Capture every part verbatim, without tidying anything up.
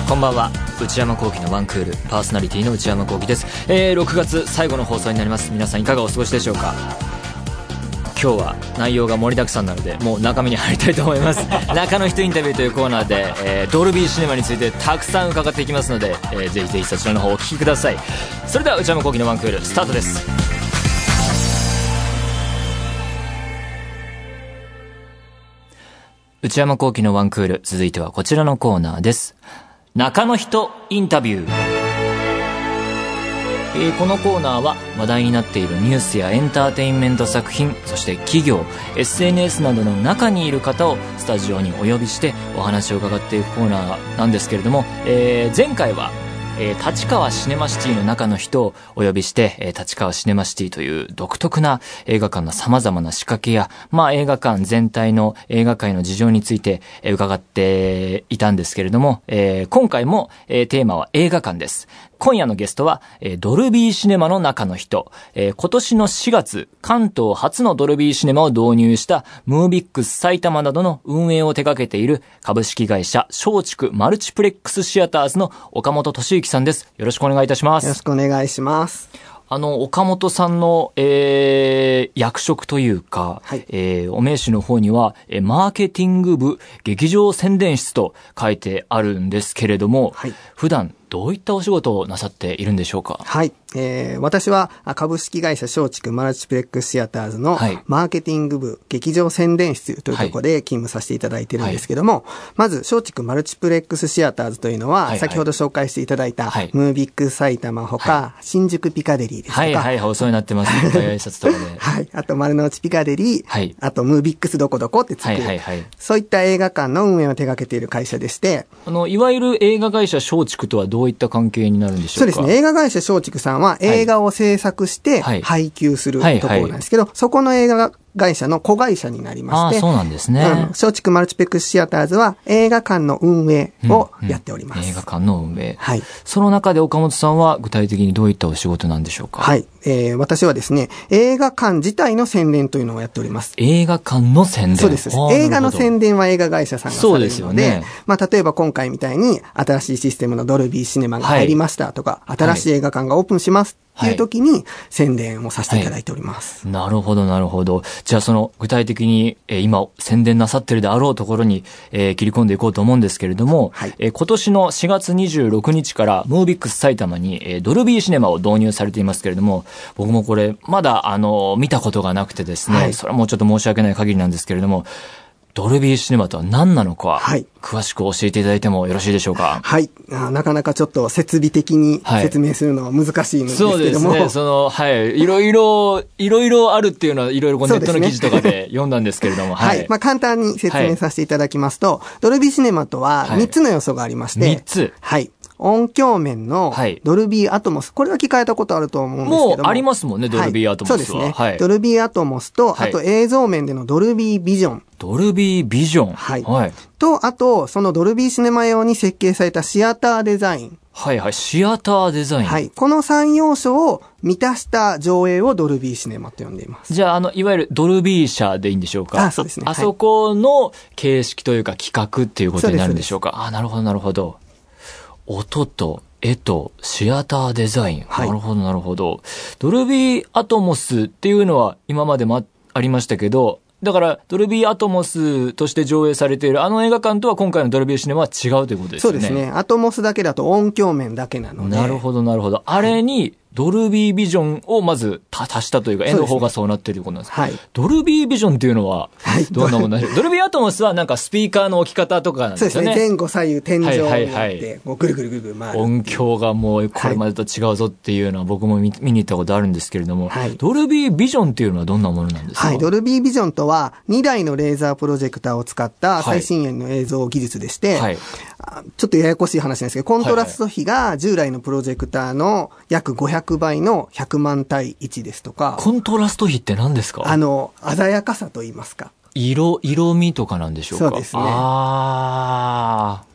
こんばんは。内山聖輝のワンクールパーソナリティの内山聖輝です。えー、ろくがつ最後の放送になります。皆さんいかがお過ごしでしょうか。今日は内容が盛りだくさんなのでもう中身に入りたいと思います。中の人インタビューというコーナーで、えー、ドルビーシネマについてたくさん伺っていきますので、えー、ぜひぜひそちらの方をお聞きください。それでは内山聖輝のワンクールスタートです。内山聖輝のワンクール、続いてはこちらのコーナーです。中の人インタビュー。えー、このコーナーは話題になっているニュースやエンターテインメント作品、そして企業、エスエヌエス などの中にいる方をスタジオにお呼びしてお話を伺っていくコーナーなんですけれども、えー、前回はえー、立川シネマシティの中の人をお呼びして、えー、立川シネマシティという独特な映画館の様々な仕掛けや、まあ映画館全体の映画界の事情について、えー、伺っていたんですけれども、えー、今回も、えー、テーマは映画館です。今夜のゲストは、えー、ドルビーシネマの中の人、えー、今年のしがつ関東初のドルビーシネマを導入したムービックス埼玉などの運営を手掛けている株式会社松竹マルチプレックスシアターズの岡本俊之さんです。よろしくお願いいたします。 よろしくお願いします。 あの岡本さんの、えー、役職というか、はい、えー、お名刺の方にはえマーケティング部劇場宣伝室と書いてあるんですけれども、はい、普段どういったお仕事をなさっているんでしょうか。 はい、えー、私は株式会社松竹マルチプレックスシアターズのマーケティング部劇場宣伝室というところで勤務させていただいているんですけども、はい、まず松竹マルチプレックスシアターズというのは、はいはい、先ほど紹介していただいた、はい、ムービックス埼玉ほか、はい、新宿ピカデリーですとか、 はいはい、お世話になってますね。挨拶とかで、 はい、あと丸の内ピカデリー、はい、あとムービックスどこどこってつく、はいはいはい、そういった映画館の運営を手掛けている会社でして、 あのいわゆる映画会社松竹とはどういった関係になるんでしょうか。 そうですね。映画会社松竹さんは映画を制作して配給するところなんですけど、はいはいはい、そこの映画会社の子会社になりまして、 あ、そうなんですね。 うん、松竹マルチプレックスシアターズは映画館の運営をやっております。 うんうん、映画館の運営。 はい。 その中で岡本さんは具体的にどういったお仕事なんでしょうか。 はい。えー、私はですね、映画館自体の宣伝というのをやっております。 映画館の宣伝。 そうです。映画の宣伝は映画会社さんがされるので、そうですよね。まあ、例えば今回みたいに新しいシステムのドルビーシネマが入りましたとか、はい、新しい映画館がオープンしますっていう時に宣伝をさせていただいております。 はいはい、なるほど、なるほど。じゃあその具体的に、えー、今宣伝なさってるであろうところに、えー、切り込んでいこうと思うんですけれども、はい、えー、今年のしがつにじゅうろくにちからムービックス埼玉に、えー、ドルビーシネマを導入されていますけれども、僕もこれまだあの見たことがなくてですね、はい、それはもうちょっと申し訳ない限りなんですけれども、ドルビーシネマとは何なのか、はい、詳しく教えていただいてもよろしいでしょうか。 はい。あ、なかなかちょっと設備的に説明するのは難しいんですけども、はい、そうですね。 その、はい。いろいろ、いろいろあるっていうのは、いろいろネットの記事とかで読んだんですけれども、 はい。はい。まあ、簡単に説明させていただきますと、はい、ドルビーシネマとはみっつの要素がありまして、はい、みっつ。はい。音響面のドルビーアトモス、これは聞かれたことあると思うんですけども。 もうありますもんね、ドルビーアトモスは。はい、 そうですね。 はい、 ドルビーアトモスと、あと映像面でのドルビービジョン。 ドルビービジョン。 はい。はい、と、あと、そのドルビーシネマ用に設計されたシアターデザイン。 はいはい、シアターデザイン。 はい。このさん要素を満たした上映をドルビーシネマと呼んでいます。 じゃあ、あの、いわゆるドルビー社でいいんでしょうか。 あ、そうですね。 あ、はい、そこの形式というか企画っていうことになるんでしょうか。あ、なるほど、なるほど。音と絵とシアターデザイン。はい、なるほど、なるほど。ドルビーアトモスっていうのは今までもありましたけど、だからドルビーアトモスとして上映されているあの映画館とは今回のドルビーシネマは違うということですよね。 そうですね。アトモスだけだと音響面だけなので。 なるほど、なるほど。あれにドルビービジョンをまず足したというか、絵の方がそうなっているということなんですか。はい。ドルビービジョンっていうのはどんなものなんでしょう。ドルビーアトモスはなんかスピーカーの置き方とかなんですよね。そうですね。 前後左右天井になって、はいはいはい、もうぐるぐるぐるぐる回る。 音響がもうこれまでと違うぞっていうのは僕も 見, 見に行ったことあるんですけれども、はい、ドルビービジョンっていうのはどんなものなんですか。 はい。ドルビービジョンとはにだいのレーザープロジェクターを使った最新鋭の映像技術でして、はい、ちょっとややこしい話なんですけど、コントラスト比が従来のプロジェクターの約ごひゃくばいのひゃくまんたいいちですとか。 コントラスト比って何ですか。 あの、鮮やかさと言いますか。 色、色味とかなんでしょうか。 そうですね。 あ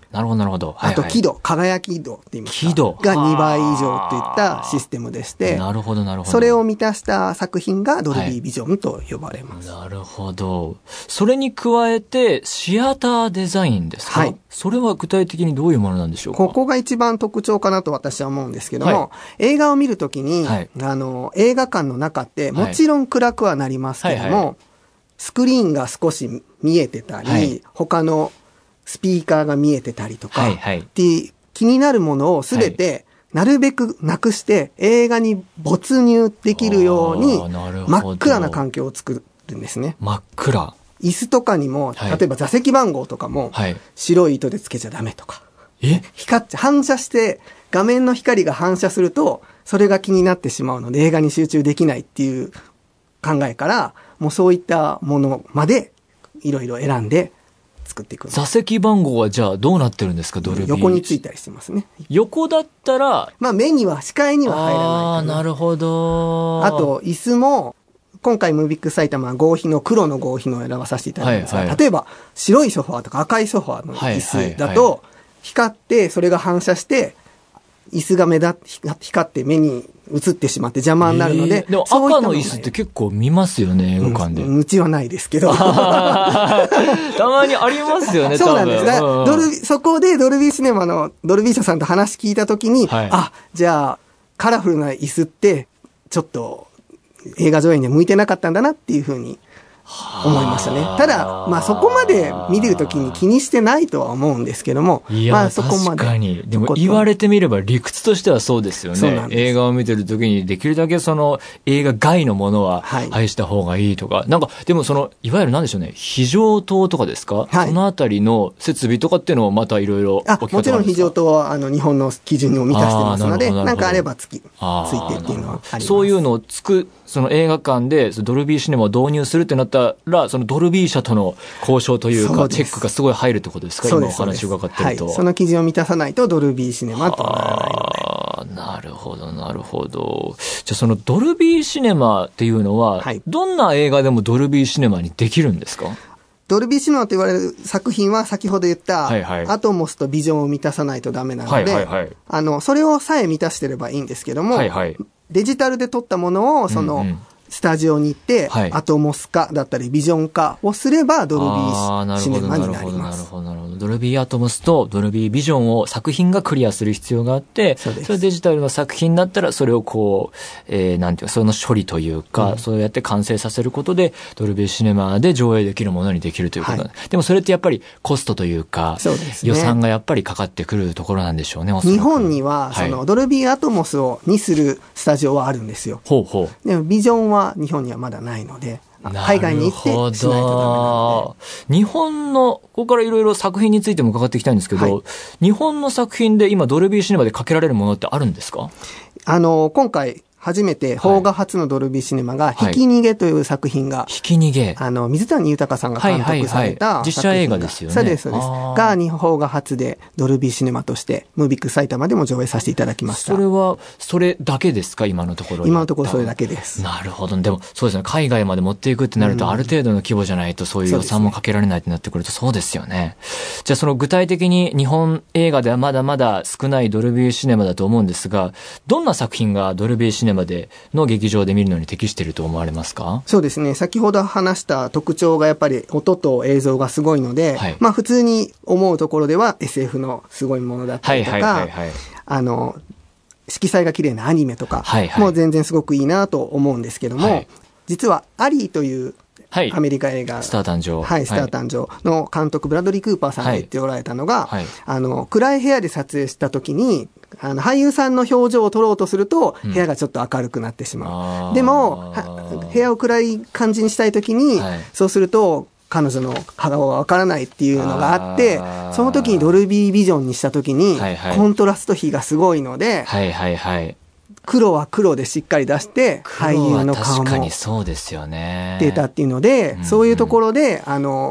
なるほど、なるほど。はいはい、 あと、輝度、輝き度って言いますか。 輝度。 がにばい以上といったシステムでして。 なるほど、なるほど。 それを満たした作品がドルビービジョンと呼ばれます。 はい、なるほど。それに加えて、シアターデザインですか？はい。それは具体的にどういうものなんでしょうか？ ここが一番特徴かなと私は思うんですけども、はい、映画を見るときに、はい、あの、映画館の中ってもちろん暗くはなりますけども、はいはいはい、スクリーンが少し見えてたり、はい、他のスピーカーが見えてたりとか、はいはい、で気になるものをすべてなるべくなくして映画に没入できるように真っ暗な環境を作るんですね。 真っ暗。 椅子とかにも、例えば座席番号とかも白い糸でつけちゃダメとか。 え？ 光っちゃ、反射して画面の光が反射するとそれが気になってしまうので映画に集中できないっていう考えから、もうそういったものまでいろいろ選んで作っていく。 座席番号はじゃあどうなってるんですか？ドルビー。 横についたりしてますね。 横だったら、 まあ目には視界には入らないかな。 ああ、なるほど。 あと椅子も今回ムービック埼玉は合皮の黒の合皮のを選ばさせていただいたんですが、はいはい、例えば白いソファーとか赤いソファーの椅子だと光ってそれが反射して椅子が目立って光って目に映ってしまって邪魔になるので、 えー、でも赤の椅子って結構見ますよね、映画館で。 うちはないですけどたまにありますよね。 そうなんです。だドルビそこでドルビーシネマのドルビー社さんと話聞いたときに、はい、あ、じゃあカラフルな椅子ってちょっと映画上映には向いてなかったんだなっていうふうに思いましたね。ただ、まあそこまで見るときに気にしてないとは思うんですけども、 いや、 まあそこまで。 確かに。でも言われてみれば理屈としてはそうですよね。映画を見てるときにできるだけその映画外のものは愛した方がいいとか、はい、なんかでもそのいわゆるなんでしょうね、非常灯とかですか、はい、そのあたりの設備とかっていうのもまたいろいろお聞き方あるんですか？もちろん非常灯はあの日本の基準を満たしてますので、なんかあればつきついてっていうのはあります。 そういうのをつくその映画館でドルビーシネマを導入するってなったら、そのドルビー社との交渉というかチェックがすごい入るってことですか？今お話伺ってると、 はい、その基準を満たさないとドルビーシネマとはならないので。 あ、なるほどなるほど。じゃあそのドルビーシネマっていうのは、はい、どんな映画でもドルビーシネマにできるんですか？ ドルビーシネマと言われる作品は先ほど言った、はいはい、アトモスとビジョンを満たさないとダメなので、はいはいはい、あのそれをさえ満たしてればいいんですけども、はいはい、デジタルで撮ったものをその、うんうん、スタジオに行って、はい、アトモス化だったりビジョン化をすればドルビーシネマになります。なるほどなるほど。ドルビーアトモスとドルビービジョンを作品がクリアする必要があって、それデジタルの作品だったらそれをこう、えー、なんていうかその処理というか、うん、そうやって完成させることでドルビーシネマで上映できるものにできるということ、はい、でもそれってやっぱりコストというか、そうですね、予算がやっぱりかかってくるところなんでしょうね。日本にはその、はい、ドルビーアトモスをにするスタジオはあるんですよ。ほうほう。でもビジョンは日本にはまだないので、海外に行ってしないとダメなんで。日本の、ここからいろいろ作品についても伺っていきたいんですけど、はい、日本の作品で今ドルビーシネマでかけられるものってあるんですか？あの、今回、初めて、邦画初のドルビーシネマが、ひき逃げという作品が、ひき逃げ。あの、水谷豊さんが監督された、はいはいはい、実写映画ですよね。そうです、そうです。が、日本邦画初で、ドルビーシネマとして、ムービック埼玉でも上映させていただきました。それは、それだけですか？今のところ。今のところそれだけです。なるほど。でも、そうですね。海外まで持っていくってなると、うん、ある程度の規模じゃないと、そういう予算もかけられないってなってくると、そうですよね。じゃあ、その具体的に日本映画ではまだまだ少ないドルビーシネマだと思うんですが、どんな作品がドルビーシネマでの劇場で見るのに適していると思われますか？そうですね。先ほど話した特徴がやっぱり音と映像がすごいので、はい、まあ普通に思うところでは エスエフ のすごいものだったりとか、はいはいはいはい、あの、色彩が綺麗なアニメとかも全然すごくいいなと思うんですけども、はい、実はアリーというはい、アメリカ映画。スター誕生。はい、スター誕生の監督、ブラッドリー・クーパーさんが言っておられたのが、はいはい、あの、暗い部屋で撮影した時に、あの、俳優さんの表情を撮ろうとすると、部屋がちょっと明るくなってしまう。うん、でも、部屋を暗い感じにしたい時に、はい、そうすると、彼女の顔がわからないっていうのがあって、その時にドルビービジョンにした時に、はいはい、コントラスト比がすごいので、はいはいはい、黒は黒でしっかり出して、俳優の顔も出たっていうので、そういうところで、あの、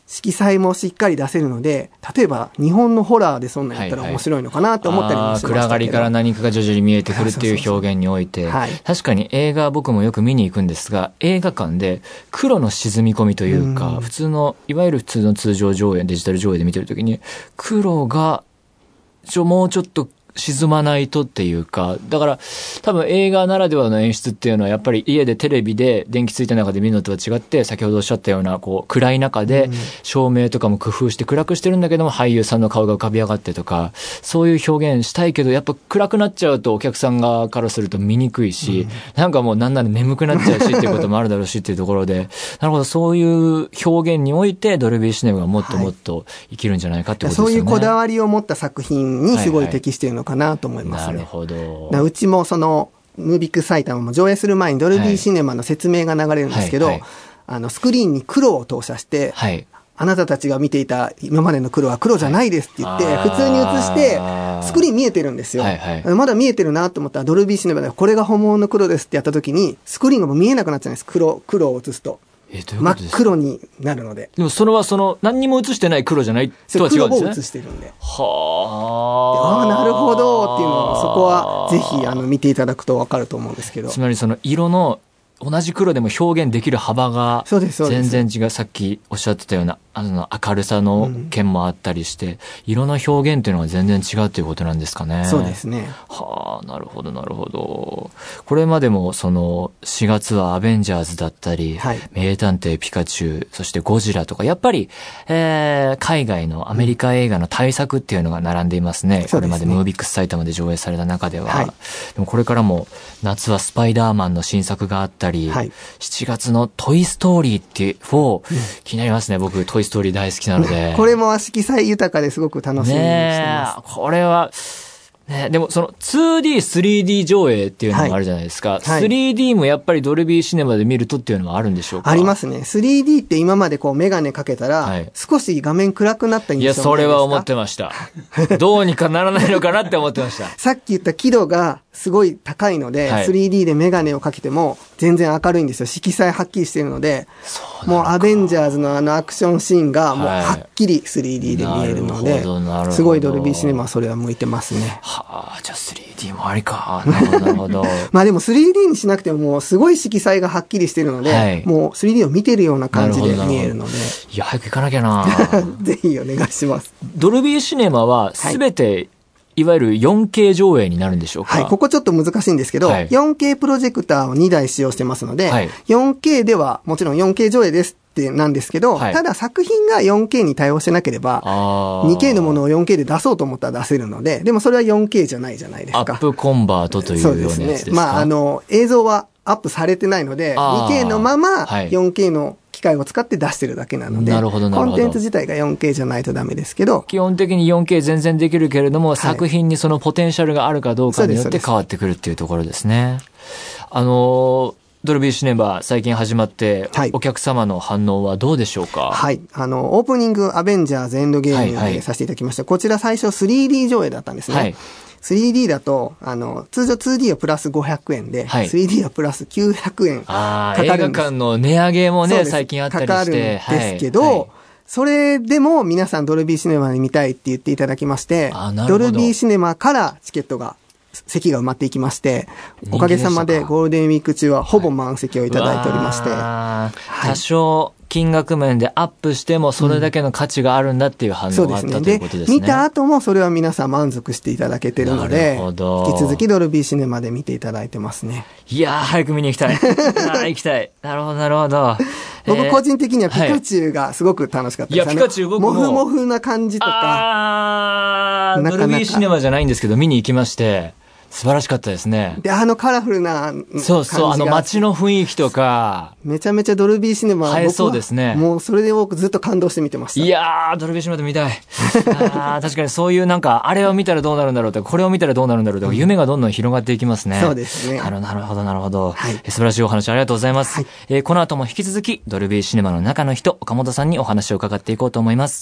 色彩もしっかり出せるので、例えば日本のホラーでそんなやったら面白いのかなと思ったりもしましたけど、 はいはい、暗がりから何かが徐々に見えてくるっていう表現において、はい、確かに映画僕もよく見に行くんですが、映画館で黒の沈み込みというか、う普通のいわゆる普通の通常上映デジタル上映で見てるときに黒がちょもうちょっと沈まないとっていうか、だから多分映画ならではの演出っていうのはやっぱり家でテレビで電気ついた中で見るのとは違って、先ほどおっしゃったようなこう暗い中で照明とかも工夫して暗くしてるんだけども、俳優さんの顔が浮かび上がってとか、そういう表現したいけどやっぱ暗くなっちゃうとお客さん側からすると見にくいし、なんかもうなんなら眠くなっちゃうしっていうこともあるだろうしっていうところで、なるほど、そういう表現においてドルビーシネマがもっともっと生きるんじゃないかってことですよね。 そういうこだわりを持った作品にすごい適しているのかなと思いますね。 なるほど。 うちもそのムービックス埼玉も上映する前にドルビーシネマの説明が流れるんですけど、はいはいはい、あのスクリーンに黒を投射して、はい、あなたたちが見ていた今までの黒は黒じゃないですって言って、はい、普通に映してスクリーン見えてるんですよ、はいはい、まだ見えてるなと思ったらドルビーシネマでこれが本物の黒ですってやった時にスクリーンがもう見えなくなっちゃうんです。黒、黒を映すとえどういうことですか？ 真っ黒になるので。 でもそれはその何にも映してない黒じゃないとは違うんですね。 黒を映してるんで。 はああ、なるほどっていうのを、そこはぜひあの見ていただくと分かると思うんですけど。 つまりその色の同じ黒でも表現できる幅が全然違う。さっきおっしゃってたようなあの明るさの件もあったりして、うん、色の表現っていうのは全然違うということなんですかね。 そうですね。 はあ、なるほどなるほど。これまでもそのしがつはアベンジャーズだったり、はい、名探偵ピカチュウ、そしてゴジラとかやっぱり、えー、海外のアメリカ映画の大作っていうのが並んでいますね。うん、これまでムービックス埼玉で上映された中では、はい、でもこれからも夏はスパイダーマンの新作があったり、はい、しちがつのトイストーリーってフォー、うん、気になりますね。僕トイストーリー大好きなので。 これも色彩豊かですごく楽しみにしてます。 ね、これは、ね、でもその ツーディー、スリーディー 上映っていうのもあるじゃないですか。はい、スリーディー もやっぱりドルビーシネマで見るとっていうのはあるんでしょうか？ ありますね。スリーディー って今までこうメガネかけたら、はい、少し画面暗くなった印象ないですか？ いや、それは思ってました。どうにかならないのかなって思ってました。 さっき言った輝度がすごい高いので、はい、スリーディー でメガネをかけても全然明るいんですよ。色彩はっきりしているので、もうアベンジャーズのあのアクションシーンがもうはっきり スリーディー で見えるので、はい、すごいドルビーシネマはそれは向いてますね。 はあ、じゃあ スリーディー もありか。なるほど、なるほど。 まあでも スリーディー にしなくてももうすごい色彩がはっきりしているので、はい、もう スリーディー を見てるような感じで見えるので。 いや、早く行かなきゃな。 ぜひお願いします。 ドルビーシネマはすべて、はい、いわゆる よんケー 上映になるんでしょうか？ はい、ここちょっと難しいんですけど、はい、よんケー プロジェクターをにだい使用してますので、はい、よんケー ではもちろん よんケー 上映ですってなんですけど、はい、ただ作品が よんケー に対応してなければ、にケー のものを よんケー で出そうと思ったら出せるので、でもそれは よんケー じゃないじゃないですか。 アップコンバートというようなやつですか？そうですね。 まあ、あの、映像はアップされてないので、にケー のまま よんケー の機械を使って出してるだけなので、なるほどなるほど、コンテンツ自体が よんケー じゃないとダメですけど、 基本的に よんケー 全然できるけれども、はい、作品にそのポテンシャルがあるかどうかによって変わってくるっていうところですね。あの、ドルビーシネマ最近始まって、はい、お客様の反応はどうでしょうか？ はい。あの、オープニングアベンジャーズエンドゲームでさせていただきました。はいはい、こちら最初 スリーディー 上映だったんですね。はい、スリーディー だと、あの、通常 ツーディー はプラスごひゃくえんで、はい、スリーディー はプラスきゅうひゃくえんかかるんです。 ああ、映画館の値上げもね、最近あったりして。かかるんですけど、はいはい、それでも皆さんドルビーシネマで見たいって言っていただきまして、ドルビーシネマからチケットが、席が埋まっていきまして、おかげさまでゴールデンウィーク中はほぼ満席をいただいておりまして、はい、 多少金額面でアップしてもそれだけの価値があるんだっていう反応があった、うん、ということですね。 で、見た後もそれは皆さん満足していただけてるので、引き続きドルビーシネマで見ていただいてますね。 いやー、早く見に行きたい。あ行きたい。なるほど、なるほど。 僕個人的にはピカチュウがすごく楽しかったですね。はい、いや、ピカチュウ僕も。モフモフな感じとか。 あー、なかなかドルビーシネマじゃないんですけど、見に行きまして、素晴らしかったですね。 で、あのカラフルな感じが。 そうそう、あの街の雰囲気とか。 めちゃめちゃドルビーシネマは。 映えそうですね。 もうそれで僕ずっと感動して見てました。 いやー、ドルビーシネマで見たい。あー、確かにそういうなんか、あれを見たらどうなるんだろうとか、これを見たらどうなるんだろうとか、夢がどんどん広がっていきますね。 そうですね。 なるほど、なるほど。はい、素晴らしいお話ありがとうございます。はい、えー、この後も引き続き、ドルビーシネマの中の人、岡本さんにお話を伺っていこうと思います。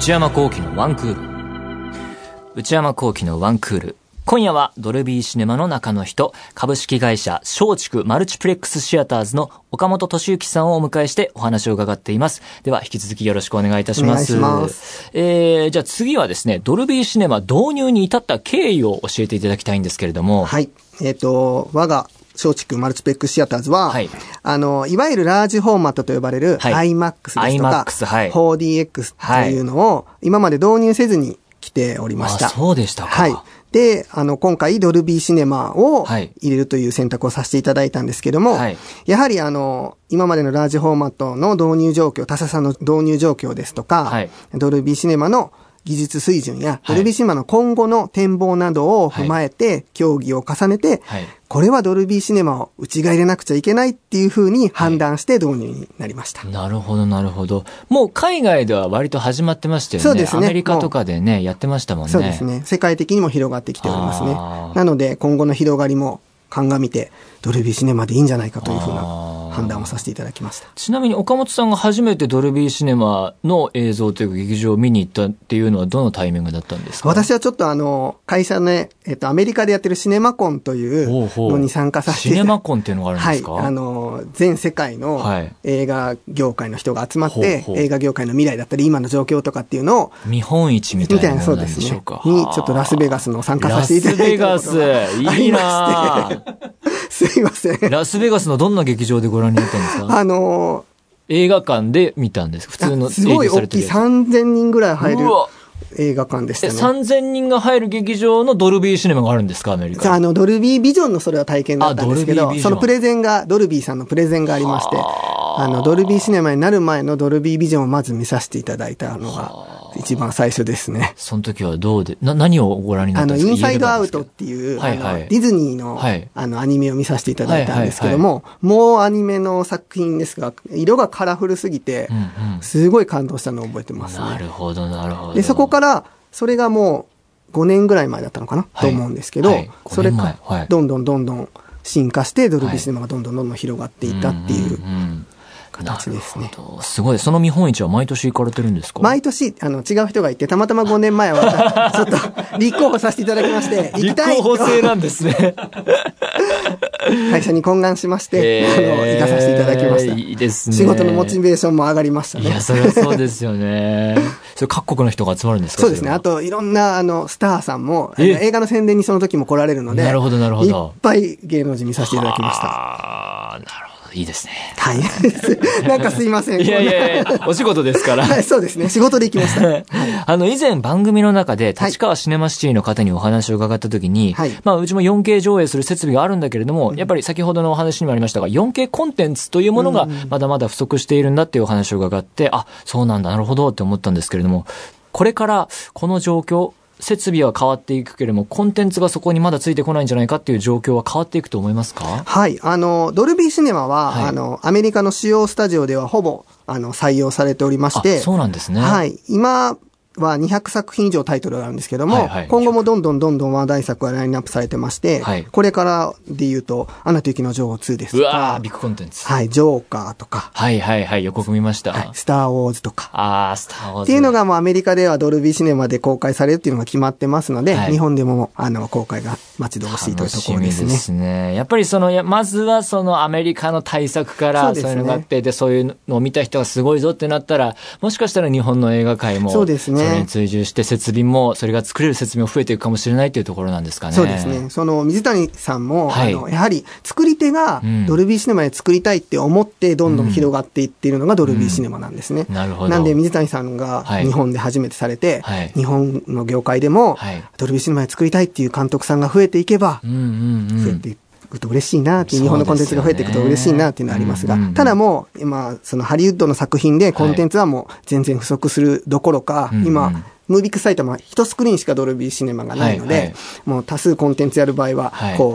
内山聖輝のワンクール。内山聖輝のワンクール。今夜はドルビーシネマの中の人、株式会社松竹マルチプレックスシアターズの岡本俊之さんをお迎えしてお話を伺っています。では引き続きよろしくお願いいたします。 お願いします。 えー、じゃあ次はですね、ドルビーシネマ導入に至った経緯を教えていただきたいんですけれども。 はい。えっと、我が松竹マルチプレックスシアターズは、 はい、 あの、いわゆるラージフォーマットと呼ばれる アイマックス ですとか、 はい、 フォーディーエックス というのを今まで導入せずに来ておりました。 あ、そうでしたか。 はい。で、あの、今回ドルビーシネマを入れるという選択をさせていただいたんですけども、はい、やはりあの、今までのラージフォーマットの導入状況、他社さんの導入状況ですとか、はい、ドルビーシネマの技術水準や、ドルビーシネマの今後の展望などを踏まえて、協議を重ねて、はい、これはドルビーシネマを内側入れなくちゃいけないっていう風に判断して導入になりました。 はい、なるほど、なるほど。もう海外では割と始まってましたよね。 そうですね。 アメリカとかでね、やってましたもんね。 そうですね。世界的にも広がってきておりますね。なので、今後の広がりも鑑みて、ドルビーシネマでいいんじゃないかというふうな判断をさせていただきました。 ちなみに岡本さんが初めてドルビーシネマの映像というか劇場を見に行ったっていうのはどのタイミングだったんですか？ 私はちょっとあの、会社ね、えっと、アメリカでやってるシネマコンというのに参加させて。 シネマコンっていうのがあるんですか？ はい。あの、全世界の映画業界の人が集まって、はい、ほうほう映画業界の未来だったり今の状況とかっていうのを見本市みたいなものなんでしょうか？ みたいな、そうですね。にちょっとラスベガスの参加させていただいたことがありまして。 ラスベガス、いいなぁ。 すいません。 ラスベガスのどんな劇場でご覧になったんですか？ あのー、映画館で見たんです。普通のすごい大きいさんぜんにんぐらい入る映画館でしたね。 さんぜんにんが入る劇場のドルビーシネマがあるんですか？アメリカ。 あの、ドルビービジョンのそれは体験だったんですけど、そのプレゼンが、ドルビーさんのプレゼンがありまして、あの、ドルビーシネマになる前のドルビービジョンをまず見させていただいたのが、一番最初ですね。 その時はどうで、な、何をご覧になったんですか？ あの、インサイドアウトっていう、はいはい、あのディズニーの、はい、あの、アニメを見させていただいたんですけども、はいはいはい、もうアニメの作品ですが、色がカラフルすぎて、うんうん、すごい感動したのを覚えてますね。 なるほど、なるほど。 で、そこから、それがもうごねんぐらい前だったのかな、はい、と思うんですけど、はい、それから、どんどんどんどん進化して、ドルビーシネマがどんどんどんどん広がっていったっていう、形ですね。 すごい。その見本市は毎年行かれてるんですか？ 毎年、あの、違う人がいて、たまたまごねんまえは、ちょっと、立候補させていただきまして、行きたい。 立候補制なんですね。 会社に懇願しまして、えー、あの、行かさせていただきました。 いいですね。 仕事のモチベーションも上がりましたね。 いや、それはそうですよね。それ各国の人が集まるんですか？ そうですね。あと、いろんな、あの、スターさんも、映画の宣伝にその時も来られるので、 なるほど、なるほど。 いっぱい芸能人見させていただきました。 ああ、なるほど。いいですね。 はい。なんかすいません。 いやいやいや、お仕事ですから。 はい、そうですね。仕事で行きました。はい、 あの、以前番組の中で、立川シネマシティの方にお話を伺ったときに、はい、まあ、うちも よんケー 上映する設備があるんだけれども、うん、やっぱり先ほどのお話にもありましたが、よんケー コンテンツというものがまだまだ不足しているんだっていうお話を伺って、あ、そうなんだ、なるほどって思ったんですけれども、これからこの状況、設備は変わっていくけれども、コンテンツがそこにまだついてこないんじゃないかっていう状況は変わっていくと思いますか？ はい。あの、ドルビーシネマは、はい、あの、アメリカの主要スタジオではほぼ、あの、採用されておりまして。 そうなんですね。 はい。今はにひゃくさくひん以上タイトルがあるんですけども、はいはい、今後もどんどんどんどん話題作がラインナップされてまして、はい、これからで言うと、アナと雪の女王ツーですとか。 うわー、ビッグコンテンツ。 はい、ジョーカーとか。 はいはいはい、予告見ました。はい、 スターウォーズとか。 あー、スターウォーズ。 っていうのがもうアメリカではドルビーシネマで公開されるっていうのが決まってますので、はい、日本でもあの公開が待ち遠しいというところですね。 ですね。やっぱりその、やまずはそのアメリカの対策からそういうのがあって、で、そういうのを見た人がすごいぞってなったら、もしかしたら日本の映画界も、そうですね。それに追従して、設備も、それが作れる設備も増えていくかもしれないというところなんですかね。 そうですね。その、水谷さんも、はい、あの、やはり、作り手が、ドルビーシネマで作りたいって思って、どんどん広がっていっているのがドルビーシネマなんですね。 うん、なるほど。 なんで、水谷さんが、日本で初めてされて、はい、日本の業界でも、はい、ドルビーシネマで作りたいっていう監督さんが増えていけば、うんうんうん、増えていくと嬉しいなっていう、日本のコンテンツが増えていくと嬉しいなっていうのはありますが、ただもう、今、そのハリウッドの作品でコンテンツはもう全然不足するどころか、はい、今、うんうん、ムービック埼玉は一スクリーンしかドルビーシネマがないので、はいはい、もう多数コンテンツやる場合は、はい、こう、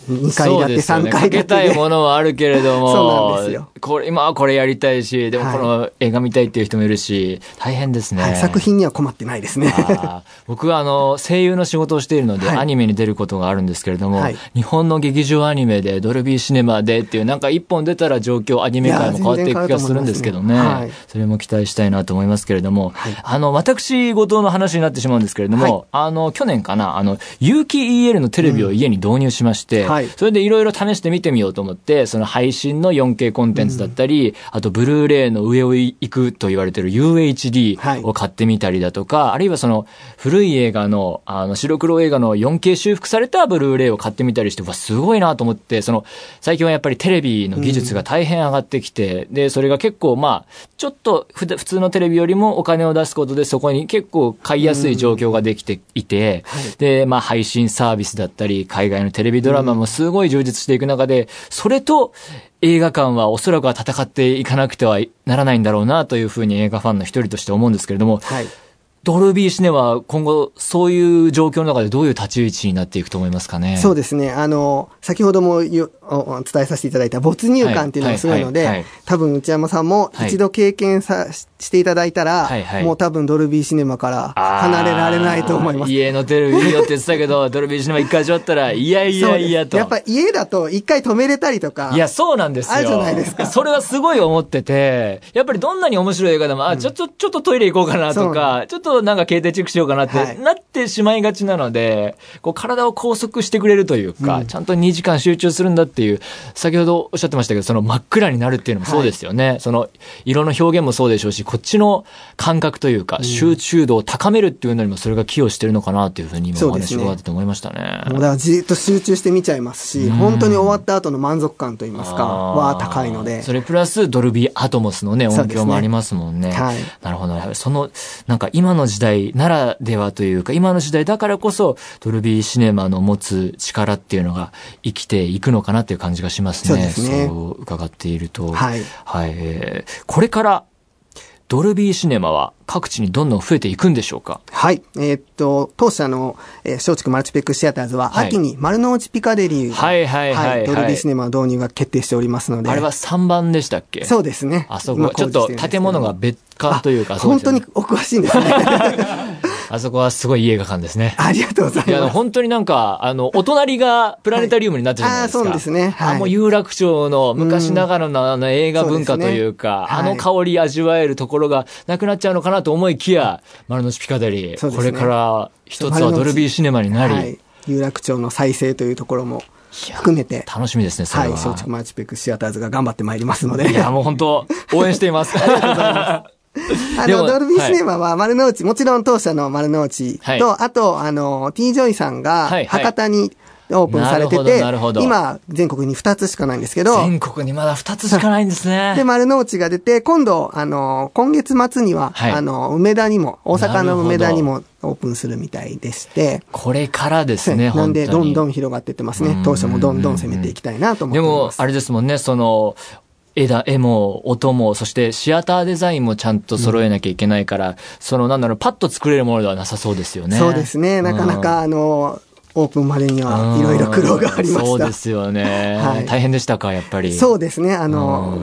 にかい建て、さんかい建て。 かけたいものはあるけれども、 そうなんですよ。 これ、今はこれやりたいし、でもこの映画見たいっていう人もいるし、大変ですね。 はい、作品には困ってないですね。 あ僕はあの、声優の仕事をしているので、はい、アニメに出ることがあるんですけれども、はい、日本の劇場アニメでドルビーシネマでっていう、なんか一本出たら状況、アニメ界も変わっていく気がするんですけどね。はい、それも期待したいなと思いますけれども、はい、あの、私事の話になってしまうんですけれども、はい、あの、去年かな、あの、有機 イーエル のテレビを家に導入しまして、うんはい、それでいろいろ試して見てみようと思って、その配信の よんケー コンテンツだったり、うん、あとブルーレイの上を行くと言われている ユーエイチディー を買ってみたりだとか、はい、あるいはその古い映画の、あの白黒映画の よんケー 修復されたブルーレイを買ってみたりして、わ、すごいなと思って、その、最近はやっぱりテレビの技術が大変上がってきて、うん、で、それが結構まあ、ちょっと普通のテレビよりもお金を出すことでそこに結構買いやすい状況ができていて、うんはい、で、まあ配信サービスだったり、海外のテレビドラマもすごい充実していく中で、それと映画館はおそらくは戦っていかなくてはならないんだろうなというふうに映画ファンの一人として思うんですけれども、はいドルビーシネは今後そういう状況の中でどういう立ち位置になっていくと思いますかね。 そうですね。あの、先ほどもお伝えさせていただいた没入感っていうのがすごいので、はいはいはいはい、多分内山さんも一度経験さ、はい、していただいたら、はいはい、もう多分ドルビーシネマから離れられないと思います。 家のテレビによって言ってたけど、ドルビーシネマ一回味わったら、いやいやいやと。 やっぱ家だと一回止めれたりとか。 いや、そうなんですよ。 あるじゃないですか。 それはすごい思ってて、やっぱりどんなに面白い映画でも、あ、ちょっと、ちょっとトイレ行こうかなとか、ちょっとなんか携帯チェックしようかなって、はい、なってしまいがちなので、こう体を拘束してくれるというか、うん、ちゃんとにじかん集中するんだっていう、先ほどおっしゃってましたけど、その真っ暗になるっていうのもそうですよね。はい、その色の表現もそうでしょうし、こっちの感覚というか、うん、集中度を高めるっていうのにもそれが寄与してるのかなというふうに今お話を伺ってて思いましたね。 もうだからじっと集中して見ちゃいますし、本当に終わった後の満足感といいますか、は高いので。 それプラスドルビーアトモスのね、音響もありますもんね。はい、なるほど。その、なんか今の時代ならではというか、今の時代だからこそドルビーシネマの持つ力っていうのが生きていくのかなっていう感じがしますね。そうですね。そう伺っていると。はい。はい。えー、これからドルビーシネマは各地にどんどん増えていくんでしょうか。 はい。えー、っと、当社の、えー、松竹マルチプレックスシアターズは、秋に丸の内ピカデリー、 はいはいはい、はい、 ドルビーシネマの導入が決定しておりますので。 あれはさんばんでしたっけ。 そうですね。 あそこはちょっと建物が別館というか、 本当にお詳しいんですね。 あそこはすごいいい映画館ですね。 ありがとうございます。いや、 本当になんか、あの、お隣がプラネタリウムになってるじゃないですか。はい、あ、そうですね。はい、あ、もう有楽町の昔ながらのあの映画文化というか、う、ね、はい、あの香り味わえるところがなくなっちゃうのかなと思いきや、丸の内ピカデリー、ね、これから一つはドルビーシネマになり、はい、 有楽町の再生というところも含めて楽しみですね。それは。 はい、松竹マルチプレックスシアターズが頑張ってまいりますので。 いや、もう本当応援しています。 ありがとうございます。あの、ドルビーシネマは丸の内、はい、もちろん当社の丸の内と、はい、あと、あの、T ジョイさんが博多にオープンされてて、今、全国にふたつしかないんですけど。 全国にまだふたつしかないんですね。 で、丸の内が出て、今度、あの、今月末には、はい、あの、梅田にも、大阪の梅田にもオープンするみたいでして。 これからですね、 なんで、どんどん広がっていってますね。当社もどんどん攻めていきたいなと思っています。でも、 あれですもんね、その、絵だ、絵も音も、そしてシアターデザインもちゃんと揃えなきゃいけないから、うん、そのなんだろう、パッと作れるものではなさそうですよね。 そうですね。なかなか、うん、あの、オープンまでにはいろいろ苦労がありました。 そうですよね、はい。大変でしたか、やっぱり。 そうですね。あの、うん、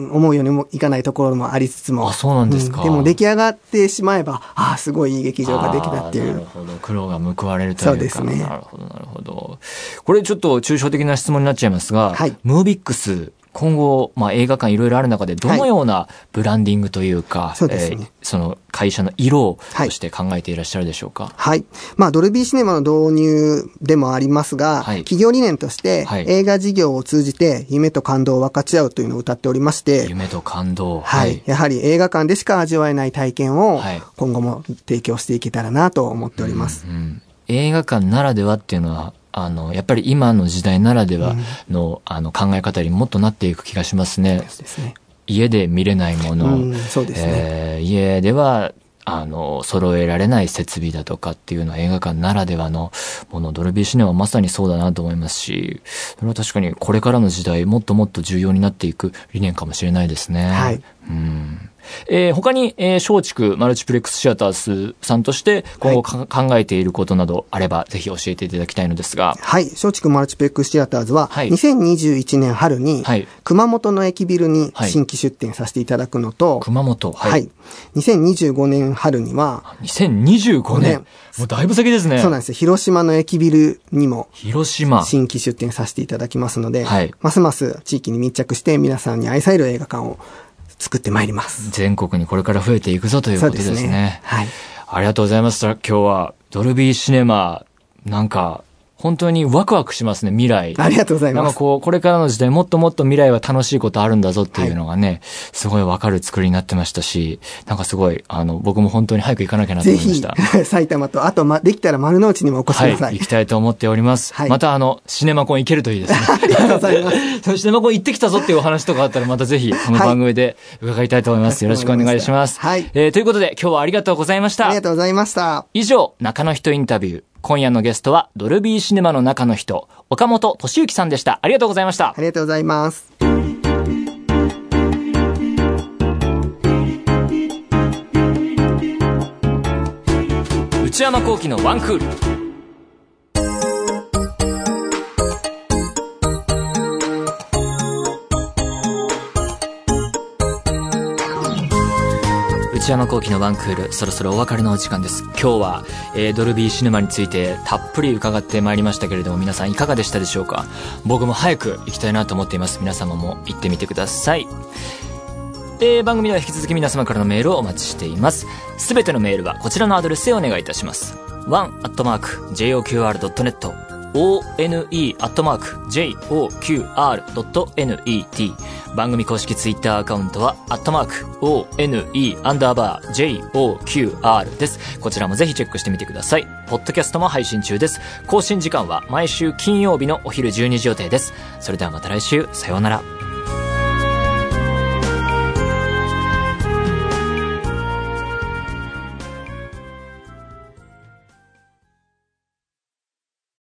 思うようにもいかないところもありつつも。 あ、そうなんですか。 うん、でも出来上がってしまえば、ああ、すごいいい劇場ができたっていう。 なるほど。苦労が報われるというか。 そうですね。 なるほど、なるほど。これちょっと抽象的な質問になっちゃいますが、はい、ムービックス、今後、まあ、映画館いろいろある中でどのようなブランディングというか、はい、そうですね、えー、その会社の色をとして考えていらっしゃるでしょうか。 はい。まあ、ドルビーシネマの導入でもありますが、はい、企業理念として、はい、映画事業を通じて夢と感動を分かち合うというのを歌っておりまして、 夢と感動。 はい。はい、やはり映画館でしか味わえない体験を今後も提供していけたらなと思っております。 うんうん、映画館ならではっていうのは、あの、やっぱり今の時代ならではの、うん、あの考え方にもっとなっていく気がしますね。そうですね。家で見れないもの、うん、そうですね。えー、家では、あの、揃えられない設備だとかっていうのは映画館ならではのもの、ドルビーシネマはまさにそうだなと思いますし、それは確かにこれからの時代もっともっと重要になっていく理念かもしれないですね。はい。うん。 えー、他に、えー、松竹マルチプレックスシアターズさんとして今後、はい、考えていることなどあればぜひ教えていただきたいのですが。 はい。松竹マルチプレックスシアターズは、はい、にせんにじゅういちねん春に、はい、熊本の駅ビルに新規出店させていただくのと、はい、 熊本、はい、はい。 にせんにじゅうごねん春には、 にせんにじゅうごねんもうだいぶ先ですね。 そうなんですよ。広島の駅ビルにも、 広島新規出店させていただきますので、はい、ますます地域に密着して皆さんに愛される映画館を作ってまいります。 全国にこれから増えていくぞということですね。そうですね。 はい。 ありがとうございます。今日はドルビーシネマ、なんか、本当にワクワクしますね、未来。 ありがとうございます。 なんかこう、これからの時代もっともっと未来は楽しいことあるんだぞっていうのがね、はい、すごいわかる作りになってましたし、なんかすごい、あの、僕も本当に早く行かなきゃなと思いました。 ぜひ、埼玉と、あと、ま、できたら丸の内にもお越しください。 はい、行きたいと思っております。はい、またあの、シネマコン行けるといいですね。 ありがとうございます。 シネマコン行ってきたぞっていうお話とかあったら、またぜひ、この番組で伺いたいと思います。はい、よろしくお願いします。 はい。 えー、ということで、今日はありがとうございました。 ありがとうございました。 以上、中の人インタビュー。今夜のゲストはドルビーシネマの中の人、岡本俊之さんでした。ありがとうございました。 ありがとうございます。 内山聖輝のワンクール。内山聖輝のワンクール、そろそろお別れのお時間です。今日は、えー、ドルビーシネマについてたっぷり伺ってまいりましたけれども、皆さんいかがでしたでしょうか。僕も早く行きたいなと思っています。皆様も行ってみてください。えー、番組では引き続き皆様からのメールをお待ちしています。すべてのメールはこちらのアドレスへお願いいたします。ワン アットマーク ジェイオーキューアール ドットネット オーエヌイー アットマーク ジェイオーキューアール ドットネット 番組公式ツイッターアカウントはアットマーク オーエヌイー アンダーバー ジェイオーキューアール です。こちらもぜひチェックしてみてください。ポッドキャストも配信中です。更新時間は毎週金曜日のお昼じゅうにじ予定です。それではまた来週、さようなら。